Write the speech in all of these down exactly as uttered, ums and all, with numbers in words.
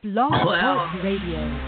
Blog Well, Talk Radio.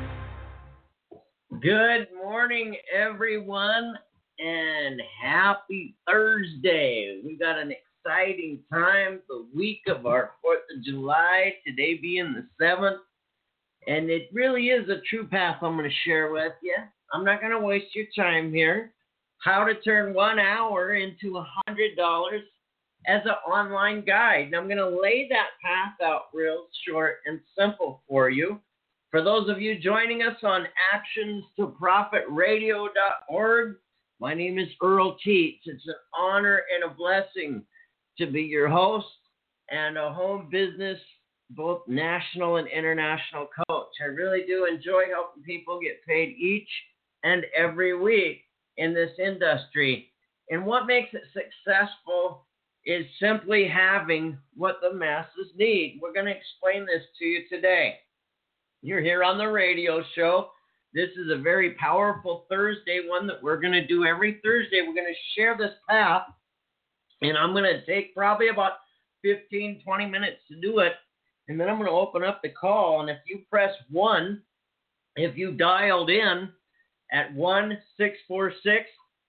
good morning, everyone, and happy Thursday. We got an exciting time, the week of our fourth of July, today being the seventh, and it really is a true path I'm going to share with you. I'm not going to waste your time here. How to turn one hour into one hundred dollars as an online guide. And I'm going to lay that path out real short and simple for you. For those of you joining us on actions to profit radio dot org, my name is Earl Teets. It's an honor and a blessing to be your host and a home business, both national and international coach. I really do enjoy helping people get paid each and every week in this industry. And what makes it successful is simply having what the masses need. We're going to explain this to you today. You're here on the radio show. This is a very powerful Thursday, one that we're going to do every Thursday. We're going to share this path, and I'm going to take probably about fifteen, twenty minutes to do it, and then I'm going to open up the call, and if you press one, if you dialed in at one six four six,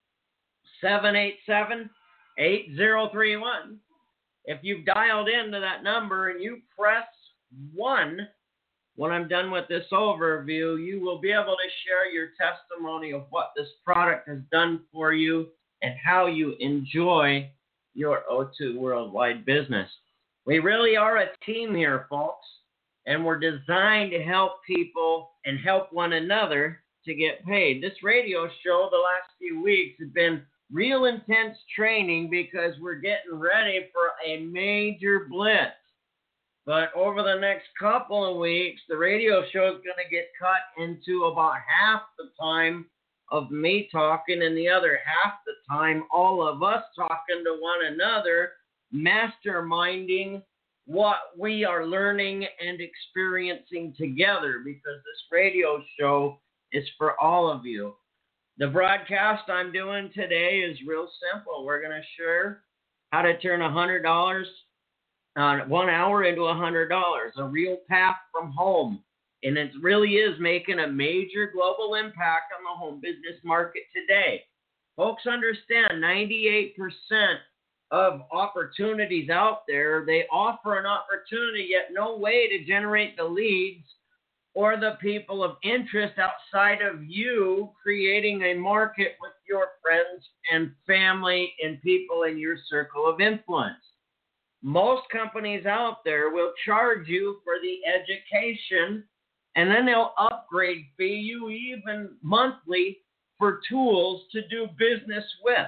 seven eight seven, eight zero three one, if you've dialed into that number and you press one, when I'm done with this overview, you will be able to share your testimony of what this product has done for you and how you enjoy your O two Worldwide business. We really are a team here, folks, and we're designed to help people and help one another to get paid. This radio show the last few weeks has been real intense training because we're getting ready for a major blitz. But over the next couple of weeks, the radio show is going to get cut into about half the time of me talking and the other half the time all of us talking to one another, masterminding what we are learning and experiencing together, because this radio show is for all of you. The broadcast I'm doing today is real simple. We're going to share how to turn one hundred dollars Uh, one hour into one hundred dollars, a real path from home. And it really is making a major global impact on the home business market today. Folks understand ninety-eight percent of opportunities out there, they offer an opportunity, yet no way to generate the leads or the people of interest outside of you creating a market with your friends and family and people in your circle of influence. Most companies out there will charge you for the education, and then they'll upgrade fee you even monthly for tools to do business with.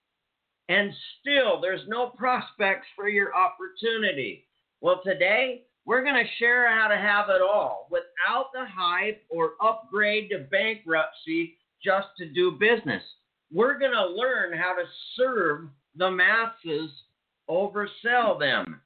And still, there's no prospects for your opportunity. Well, today, we're going to share how to have it all without the hype or upgrade to bankruptcy just to do business. We're going to learn how to serve the masses, oversell them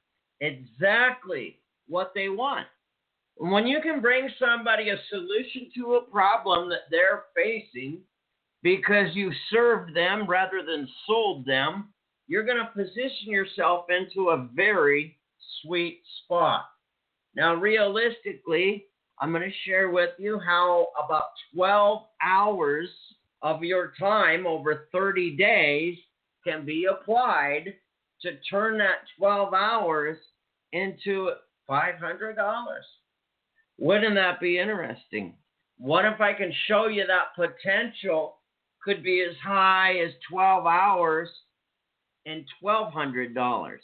exactly what they want. When you can bring somebody a solution to a problem that they're facing because you served them rather than sold them, you're going to position yourself into a very sweet spot. Now, realistically, I'm going to share with you how about twelve hours of your time over thirty days can be applied to turn that twelve hours into five hundred dollars. Wouldn't that be interesting? What if I can show you that potential could be as high as twelve hours and twelve hundred dollars?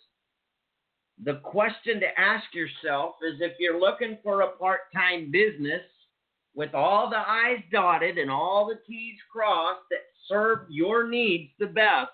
The question to ask yourself is, if you're looking for a part-time business with all the I's dotted and all the T's crossed that serve your needs the best,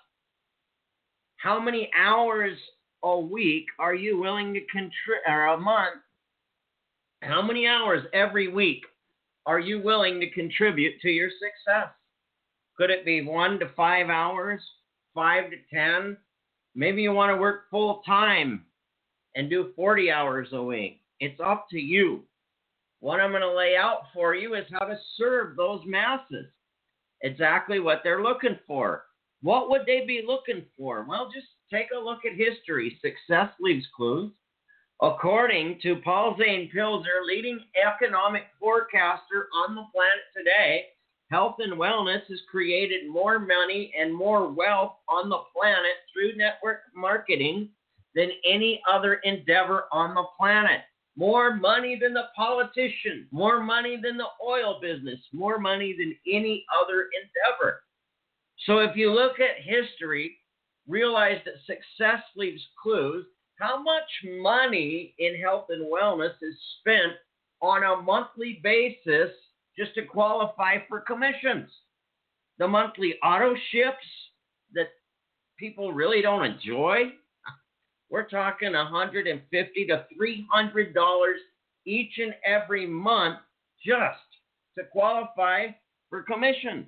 how many hours a week are you willing to contribute, or a month? How many hours every week are you willing to contribute to your success? Could it be one to five hours, five to ten? Maybe you want to work full time and do forty hours a week. It's up to you. What I'm going to lay out for you is how to serve those masses. Exactly what they're looking for. What would they be looking for? Well, just take a look at history. Success leaves clues. According to Paul Zane Pilzer, leading economic forecaster on the planet today, health and wellness has created more money and more wealth on the planet through network marketing than any other endeavor on the planet. More money than the politician, more money than the oil business, more money than any other endeavor. So if you look at history, realize that success leaves clues. How much money in health and wellness is spent on a monthly basis just to qualify for commissions? The monthly auto ships that people really don't enjoy, we're talking one hundred fifty dollars to three hundred dollars each and every month just to qualify for commissions.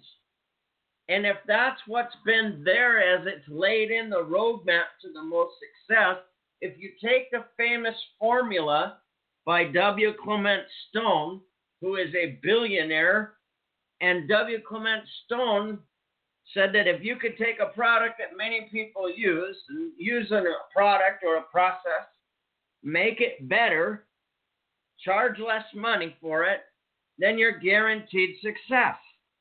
And if that's what's been there as it's laid in the roadmap to the most success, if you take the famous formula by W. Clement Stone, who is a billionaire, and W. Clement Stone said that if you could take a product that many people use, and use a product or a process, make it better, charge less money for it, then you're guaranteed success.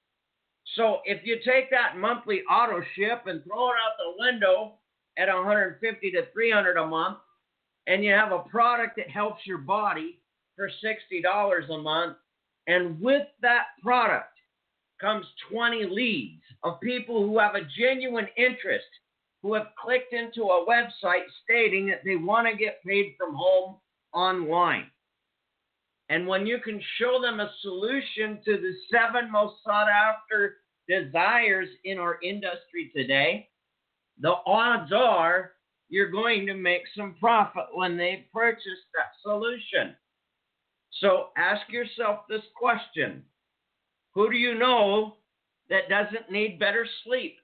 So if you take that monthly auto ship and throw it out the window at one hundred fifty to three hundred a month, and you have a product that helps your body for sixty dollars a month, and with that product comes twenty leads of people who have a genuine interest, who have clicked into a website stating that they want to get paid from home online. And when you can show them a solution to the seven most sought after desires in our industry today, the odds are you're going to make some profit when they purchase that solution. So ask yourself this question. Who do you know that doesn't need better sleep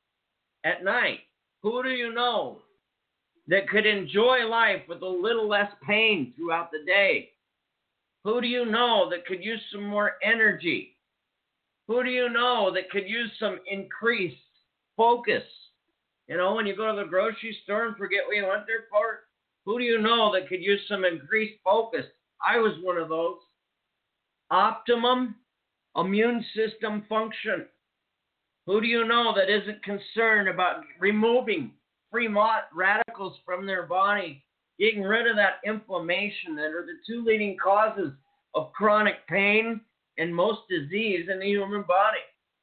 at night? Who do you know that could enjoy life with a little less pain throughout the day? Who do you know that could use some more energy? Who do you know that could use some increased focus? You know, when you go to the grocery store and forget what you went there for, who do you know that could use some increased focus? I was one of those. Optimum immune system function. Who do you know that isn't concerned about removing free radicals from their body, getting rid of that inflammation that are the two leading causes of chronic pain and most disease in the human body?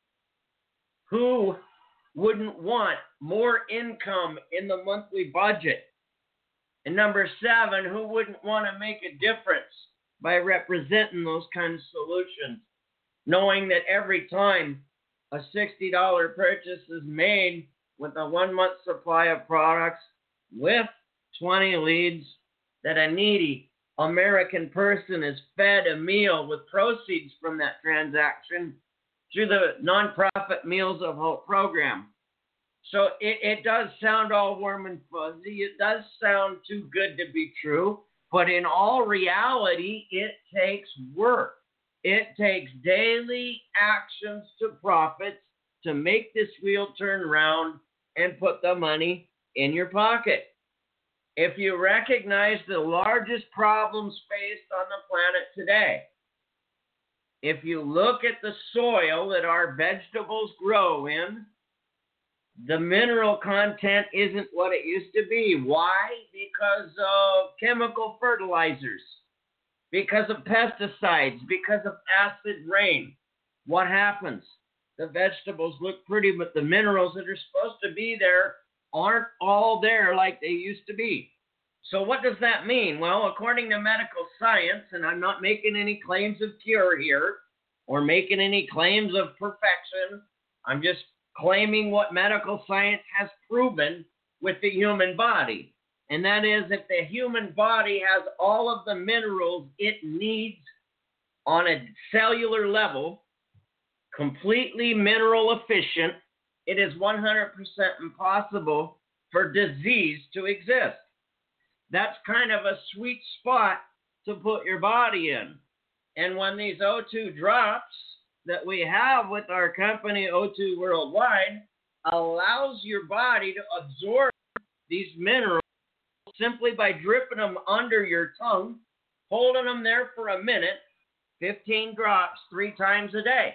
Who wouldn't want more income in the monthly budget? And number seven, who wouldn't want to make a difference by representing those kinds of solutions, knowing that every time a sixty dollars purchase is made with a one-month supply of products with twenty leads, that a needy American person is fed a meal with proceeds from that transaction through the nonprofit Meals of Hope program. So it, it does sound all warm and fuzzy. It does sound too good to be true. But in all reality, it takes work. It takes daily actions to profits to make this wheel turn around and put the money in your pocket. If you recognize the largest problems faced on the planet today, if you look at the soil that our vegetables grow in, the mineral content isn't what it used to be. Why? Because of chemical fertilizers, because of pesticides, because of acid rain. What happens? The vegetables look pretty, but the minerals that are supposed to be there aren't all there like they used to be. So what does that mean? Well, according to medical science, and I'm not making any claims of cure here or making any claims of perfection, I'm just claiming what medical science has proven with the human body. And that is, if the human body has all of the minerals it needs on a cellular level, completely mineral efficient, it is one hundred percent impossible for disease to exist. That's kind of a sweet spot to put your body in. And when these O two drops that we have with our company O two Worldwide allows your body to absorb these minerals simply by dripping them under your tongue, holding them there for a minute, fifteen drops three times a day,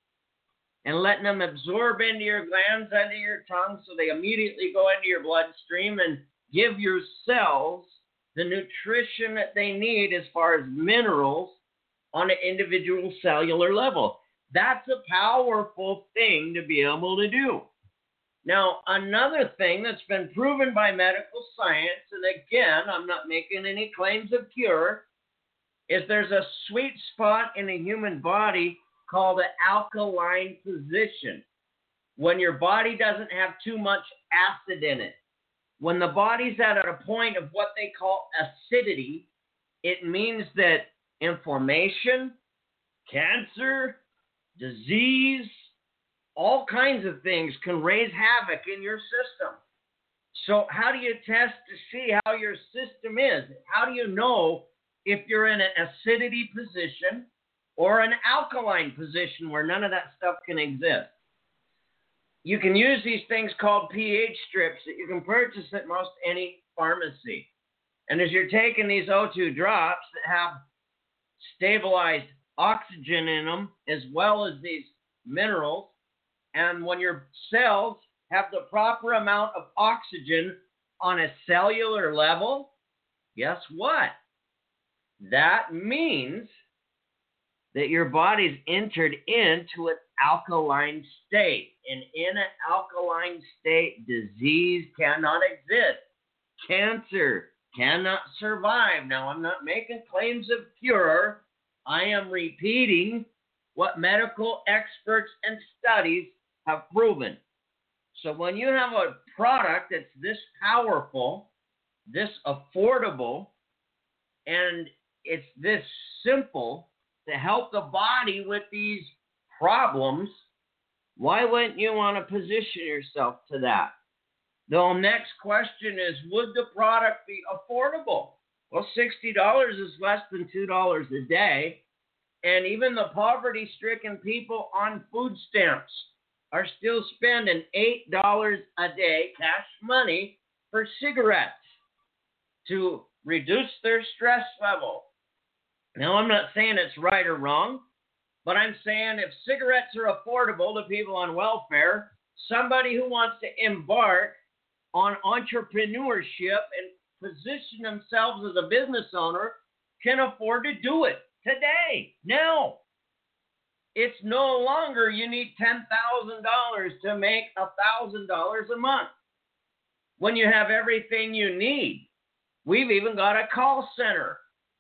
and letting them absorb into your glands under your tongue so they immediately go into your bloodstream and give your cells the nutrition that they need as far as minerals on an individual cellular level. That's a powerful thing to be able to do. Now, another thing that's been proven by medical science, and again, I'm not making any claims of cure, is there's a sweet spot in the human body called an alkaline position. When your body doesn't have too much acid in it. When the body's at a point of what they call acidity, it means that inflammation, cancer, disease, all kinds of things can raise havoc in your system. So how do you test to see how your system is? How do you know if you're in an acidity position or an alkaline position where none of that stuff can exist? You can use these things called pH strips that you can purchase at most any pharmacy. And as you're taking these O two drops that have stabilized oxygen in them as well as these minerals, and when your cells have the proper amount of oxygen on a cellular level, guess what? That means that your body's entered into an alkaline state. And in an alkaline state, disease cannot exist. Cancer cannot survive. Now, I'm not making claims of cure. I am repeating what medical experts and studies have proven. So when you have a product that's this powerful, this affordable, and it's this simple to help the body with these problems, why wouldn't you want to position yourself to that? The next question is, would the product be affordable? Well, sixty dollars is less than two dollars a day, and even the poverty-stricken people on food stamps are still spending eight dollars a day cash money for cigarettes to reduce their stress level. Now, I'm not saying it's right or wrong, but I'm saying if cigarettes are affordable to people on welfare, somebody who wants to embark on entrepreneurship and position themselves as a business owner can afford to do it today, now. It's no longer you need ten thousand dollars to make one thousand dollars a month when you have everything you need. We've even got a call center,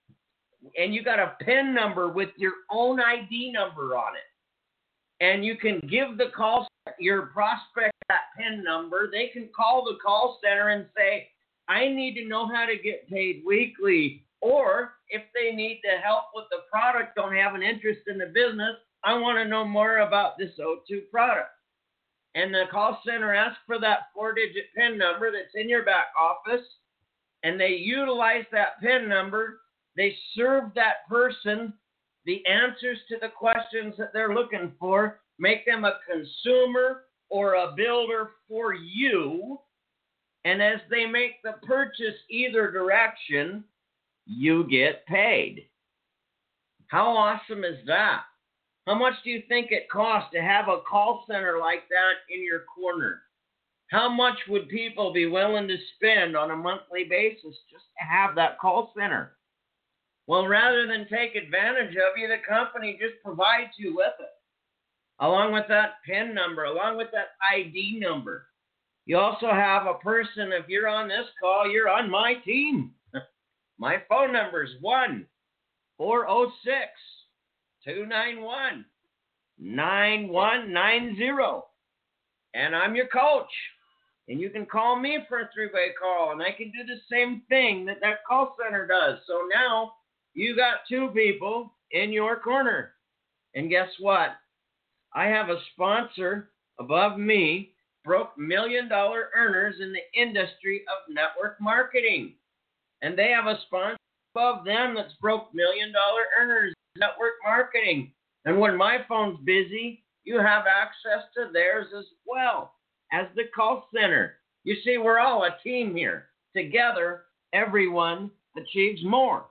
and you got a PIN number with your own I D number on it. And you can give the call your prospect that PIN number. They can call the call center and say, I need to know how to get paid weekly. Or if they need the help with the product, don't have an interest in the business, I want to know more about this O two product. And the call center asks for that four-digit PIN number that's in your back office, and they utilize that PIN number. They serve that person the answers to the questions that they're looking for, make them a consumer or a builder for you, and as they make the purchase either direction, you get paid. How awesome is that? How much do you think it costs to have a call center like that in your corner? How much would people be willing to spend on a monthly basis just to have that call center? Well, rather than take advantage of you, the company just provides you with it, along with that PIN number, along with that I D number. You also have a person, if you're on this call, you're on my team. My phone number is one four oh six, two nine one, nine one nine zero. And I'm your coach. And you can call me for a three-way call, and I can do the same thing that that call center does. So now you got two people in your corner. And guess what? I have a sponsor above me, broke million-dollar earners in the industry of network marketing. And they have a sponsor above them that's broke million-dollar earners in network marketing. And when my phone's busy, you have access to theirs as well as the call center. You see, we're all a team here. Together, everyone achieves more.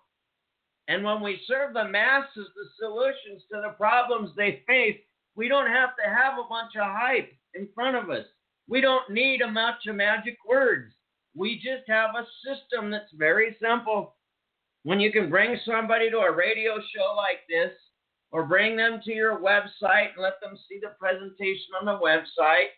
And when we serve the masses the solutions to the problems they face, we don't have to have a bunch of hype in front of us. We don't need a bunch of magic words. We just have a system that's very simple. When you can bring somebody to a radio show like this, or bring them to your website and let them see the presentation on the website,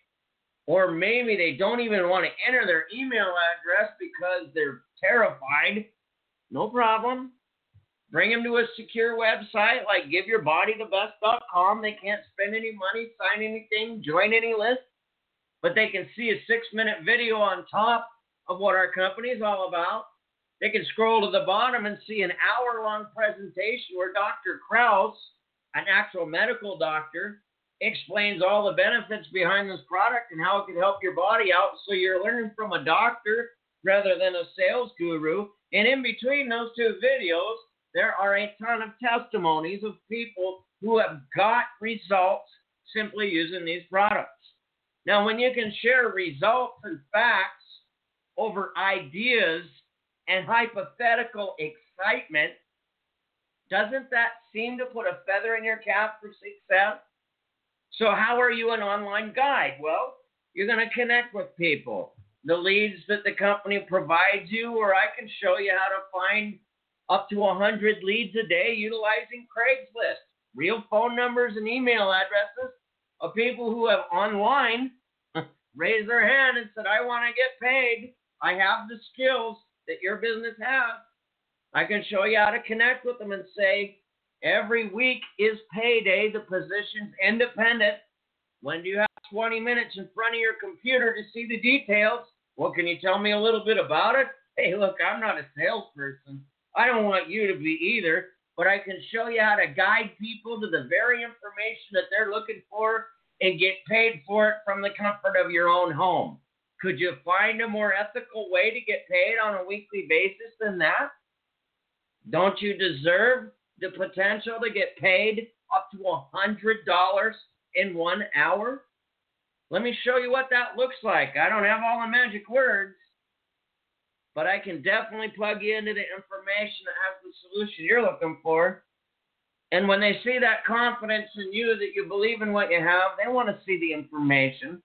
or maybe they don't even want to enter their email address because they're terrified, no problem. Bring them to a secure website like give your body the best dot com. They can't spend any money, sign anything, join any list, but they can see a six-minute video on top of what our company is all about. They can scroll to the bottom and see an hour-long presentation where Doctor Krause, an actual medical doctor, explains all the benefits behind this product and how it can help your body out. So you're learning from a doctor rather than a sales guru. And in between those two videos, there are a ton of testimonies of people who have got results simply using these products. Now, when you can share results and facts over ideas and hypothetical excitement, doesn't that seem to put a feather in your cap for success? So how are you an online guide? Well, you're going to connect with people. The leads that the company provides you, or I can show you how to find up to one hundred leads a day utilizing Craigslist. Real phone numbers and email addresses of people who have online raised their hand and said, I want to get paid. I have the skills that your business has. I can show you how to connect with them and say, every week is payday. The position's independent. When do you have twenty minutes in front of your computer to see the details? Well, can you tell me a little bit about it? Hey, look, I'm not a salesperson. I don't want you to be either, but I can show you how to guide people to the very information that they're looking for and get paid for it from the comfort of your own home. Could you find a more ethical way to get paid on a weekly basis than that? Don't you deserve the potential to get paid up to one hundred dollars in one hour? Let me show you what that looks like. I don't have all the magic words, but I can definitely plug you into the information that has the solution you're looking for. And when they see that confidence in you, that you believe in what you have, they want to see the information.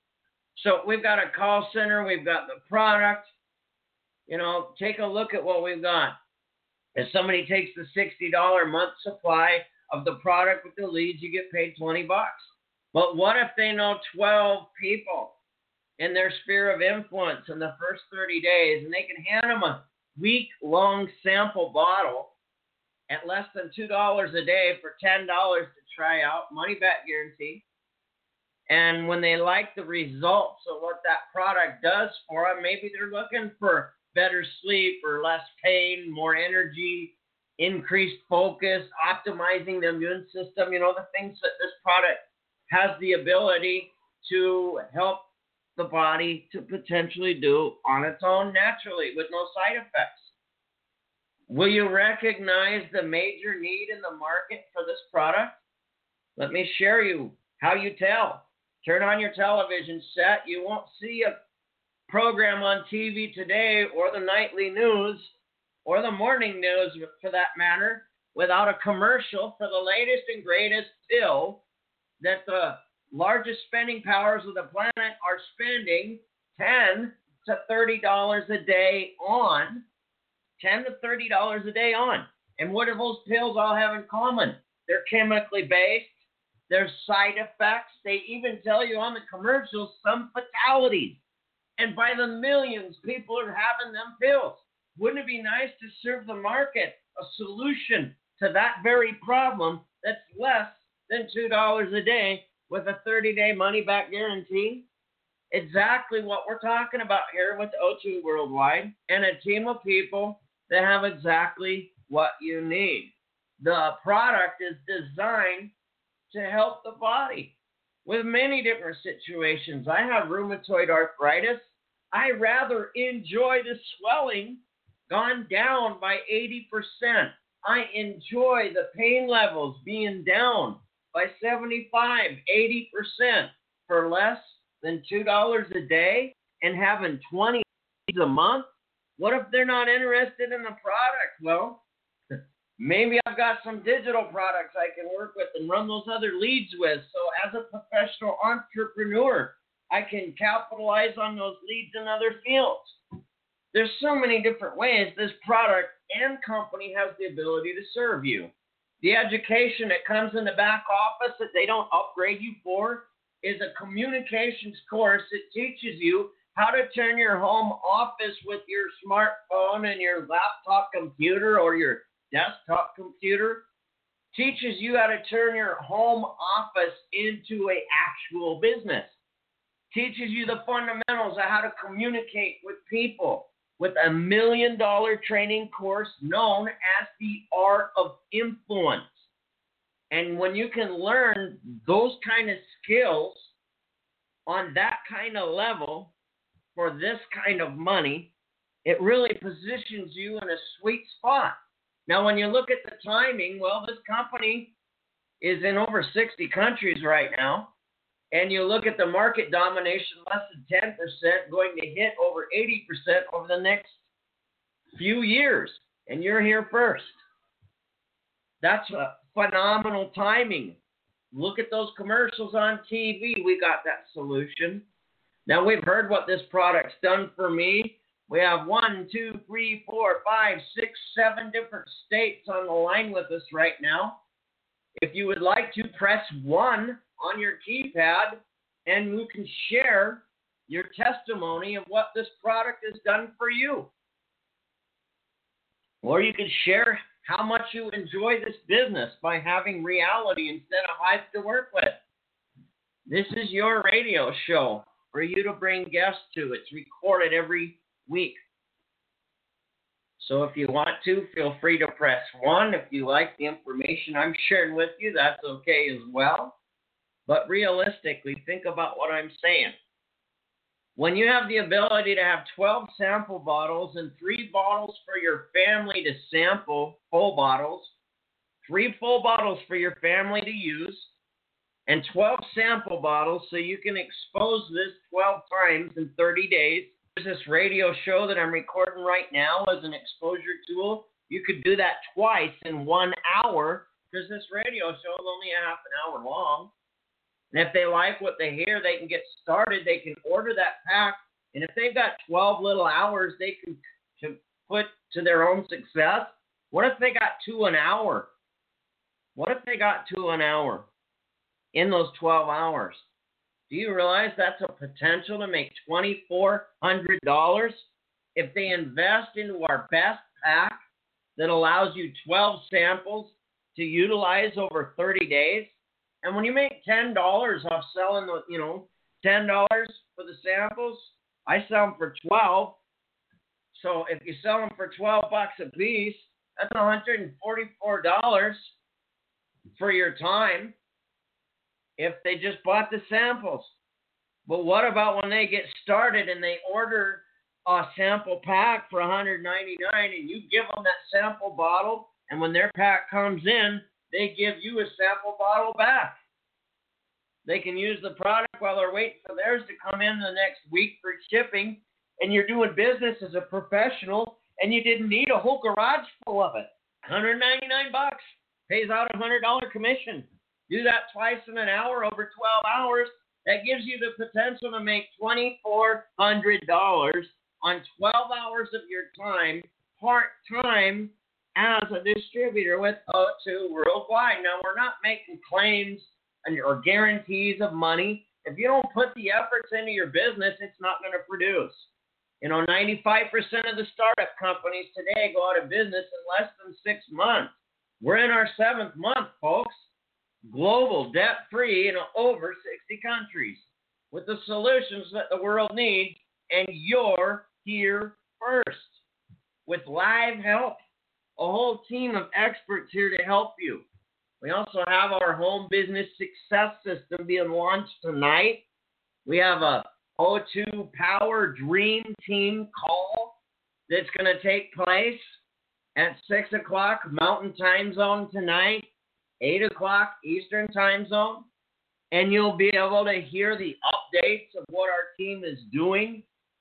So we've got a call center. We've got the product. You know, take a look at what we've got. If somebody takes the sixty dollars a month supply of the product with the leads, you get paid twenty bucks. But what if they know twelve people in their sphere of influence in the first thirty days, and they can hand them a week-long sample bottle at less than two dollars a day for ten dollars to try out, money-back guarantee. And when they like the results of what that product does for them, maybe they're looking for better sleep or less pain, more energy, increased focus, optimizing the immune system, you know, the things that this product has the ability to help the body to potentially do on its own naturally with no side effects. Will you recognize the major need in the market for this product? Let me share you how you tell. Turn on your television set. You won't see a program on T V today or the nightly news or the morning news for that matter without a commercial for the latest and greatest pill that the largest spending powers of the planet are spending ten to thirty dollars a day on. ten to thirty dollars a day on. And what do those pills all have in common? They're chemically based. There's side effects. They even tell you on the commercials some fatalities. And by the millions, people are having them pills. Wouldn't it be nice to serve the market a solution to that very problem that's less than two dollars a day with a thirty-day money-back guarantee? Exactly what we're talking about here with O two Worldwide and a team of people that have exactly what you need. The product is designed to help the body with many different situations. I have rheumatoid arthritis. I rather enjoy the swelling gone down by eighty percent. I enjoy the pain levels being down by seventy-five, eighty percent for less than two dollars a day and having twenty a month. What if they're not interested in the product? Well, maybe I've got some digital products I can work with and run those other leads with. So as a professional entrepreneur, I can capitalize on those leads in other fields. There's so many different ways this product and company has the ability to serve you. The education that comes in the back office that they don't upgrade you for is a communications course that teaches you how to turn your home office with your smartphone and your laptop computer or your desktop computer, teaches you how to turn your home office into an actual business, teaches you the fundamentals of how to communicate with people with a million dollar training course known as the Art of Influence. And when you can learn those kind of skills on that kind of level for this kind of money, it really positions you in a sweet spot. Now, when you look at the timing, well, this company is in over sixty countries right now, and you look at the market domination, less than ten percent, going to hit over eighty percent over the next few years, and you're here first. That's a phenomenal timing. Look at those commercials on T V. We got that solution. Now, we've heard what this product's done for me. We have one, two, three, four, five, six, seven different states on the line with us right now. If you would like to, press one on your keypad, and you can share your testimony of what this product has done for you. Or you could share how much you enjoy this business by having reality instead of hype to work with. This is your radio show for you to bring guests to. It's recorded every week. So if you want to, feel free to press one. If you like the information I'm sharing with you, that's okay as well. But realistically, think about what I'm saying. When you have the ability to have twelve sample bottles and three bottles for your family to sample, full bottles, three full bottles for your family to use, and twelve sample bottles so you can expose this twelve times in thirty days. There's this radio show that I'm recording right now as an exposure tool. You could do that twice in one hour because this radio show is only a half an hour long. And if they like what they hear, they can get started. They can order that pack. And if they've got twelve little hours they can to put to their own success, what if they got two an hour? What if they got two an hour in those twelve hours? Do you realize that's a potential to make two thousand four hundred dollars if they invest into our best pack that allows you twelve samples to utilize over thirty days? And when you make ten dollars off selling the, you know, ten dollars for the samples, I sell them for twelve. So if you sell them for twelve bucks a piece, that's one hundred forty-four dollars for your time if they just bought the samples. But what about when they get started and they order a sample pack for one hundred ninety-nine dollars and you give them that sample bottle, and when their pack comes in, they give you a sample bottle back. They can use the product while they're waiting for theirs to come in the next week for shipping, and you're doing business as a professional, and you didn't need a whole garage full of it. one hundred ninety-nine bucks pays out a one hundred dollars commission. Do that twice in an hour over twelve hours. That gives you the potential to make two thousand four hundred dollars on twelve hours of your time, part-time, as a distributor with O two Worldwide. Now, we're not making claims and or guarantees of money. If you don't put the efforts into your business, it's not going to produce. You know, ninety-five percent of the startup companies today go out of business in less than six months. We're in our seventh month, folks. Global, debt-free in over sixty countries with the solutions that the world needs, and you're here first with live help. A whole team of experts here to help you. We also have our home business success system being launched tonight. We have a O two Power Dream Team call that's going to take place at six o'clock Mountain Time Zone tonight, eight o'clock Eastern Time Zone. And you'll be able to hear the updates of what our team is doing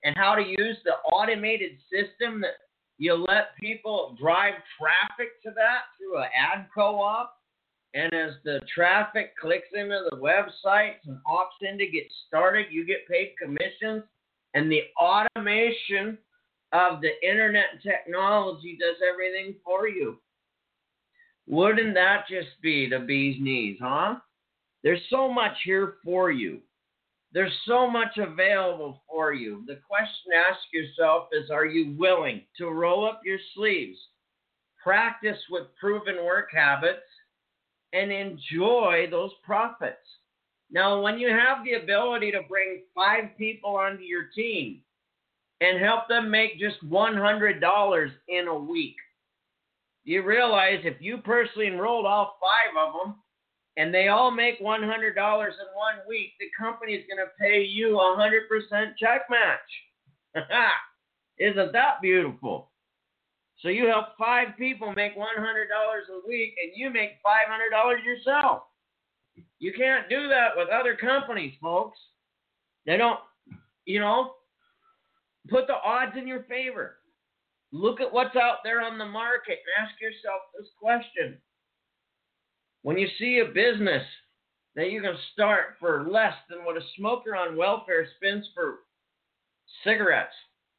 and how to use the automated system that you let people drive traffic to that through an ad co-op. And as the traffic clicks into the websites and opts in to get started, you get paid commissions. And the automation of the internet and technology does everything for you. Wouldn't that just be the bee's knees, huh? There's so much here for you. There's so much available for you. The question to ask yourself is, are you willing to roll up your sleeves, practice with proven work habits, and enjoy those profits? Now, when you have the ability to bring five people onto your team and help them make just one hundred dollars in a week, you realize if you personally enrolled all five of them and they all make one hundred dollars in one week, the company is going to pay you a one hundred percent check match. Isn't that beautiful? So you help five people make one hundred dollars a week, and you make five hundred dollars yourself. You can't do that with other companies, folks. They don't, you know, put the odds in your favor. Look at what's out there on the market and ask yourself this question. When you see a business that you can start for less than what a smoker on welfare spends for cigarettes,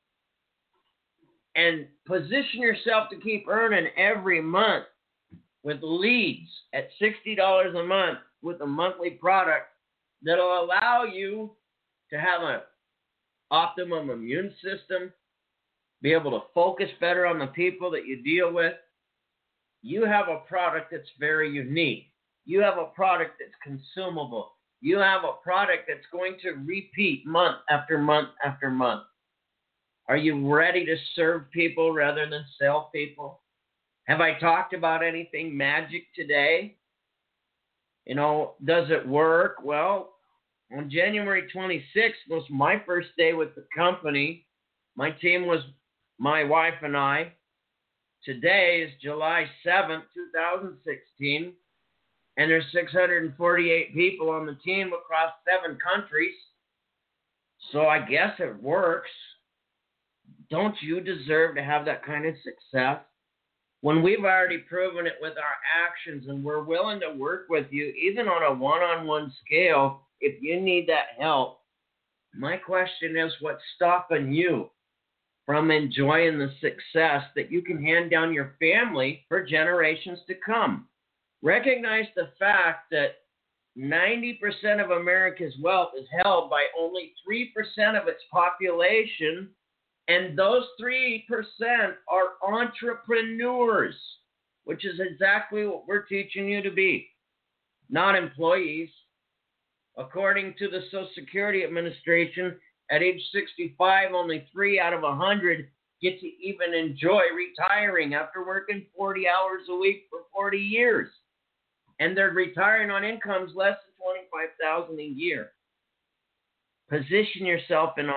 and position yourself to keep earning every month with leads at sixty dollars a month with a monthly product that'll allow you to have an optimum immune system, be able to focus better on the people that you deal with. You have a product that's very unique. You have a product that's consumable. You have a product that's going to repeat month after month after month. Are you ready to serve people rather than sell people? Have I talked about anything magic today? You know, does it work? Well, on January twenty-sixth was my first day with the company. My team was my wife and I. Today is July seventh, twenty sixteen, and there's six hundred forty-eight people on the team across seven countries. So I guess it works. Don't you deserve to have that kind of success? When we've already proven it with our actions and we're willing to work with you, even on a one-on-one scale, if you need that help, my question is, what's stopping you from enjoying the success that you can hand down your family for generations to come? Recognize the fact that ninety percent of America's wealth is held by only three percent of its population. And those three percent are entrepreneurs, which is exactly what we're teaching you to be, not employees. According to the Social Security Administration, at age sixty-five, only three out of one hundred get to even enjoy retiring after working forty hours a week for forty years. And they're retiring on incomes less than twenty-five thousand dollars a year. Position yourself in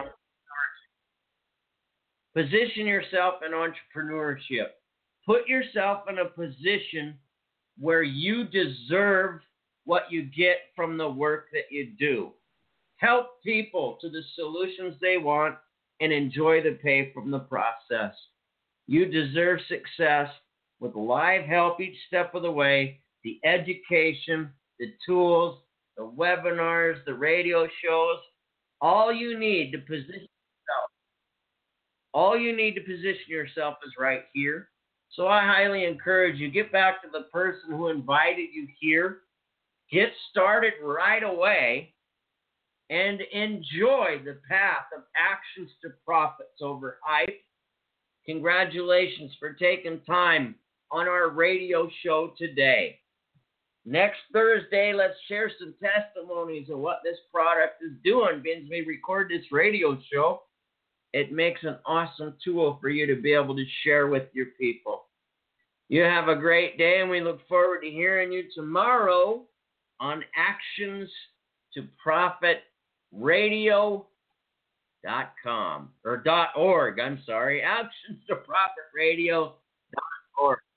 Position yourself in entrepreneurship. Put yourself in a position where you deserve what you get from the work that you do. Help people to the solutions they want and enjoy the pay from the process. You deserve success with live help each step of the way, the education, the tools, the webinars, the radio shows. All you need to position yourself All you need to position yourself is right here. So I highly encourage you, get back to the person who invited you here. Get started right away and enjoy the path of actions to profits over hype. Congratulations for taking time on our radio show today. Next Thursday, let's share some testimonies of what this product is doing. As we record this radio show, it makes an awesome tool for you to be able to share with your people. You have a great day, and we look forward to hearing you tomorrow on Actions to Profit Radio dot com or dot org. I'm sorry, Actions to Profit Radio dot org.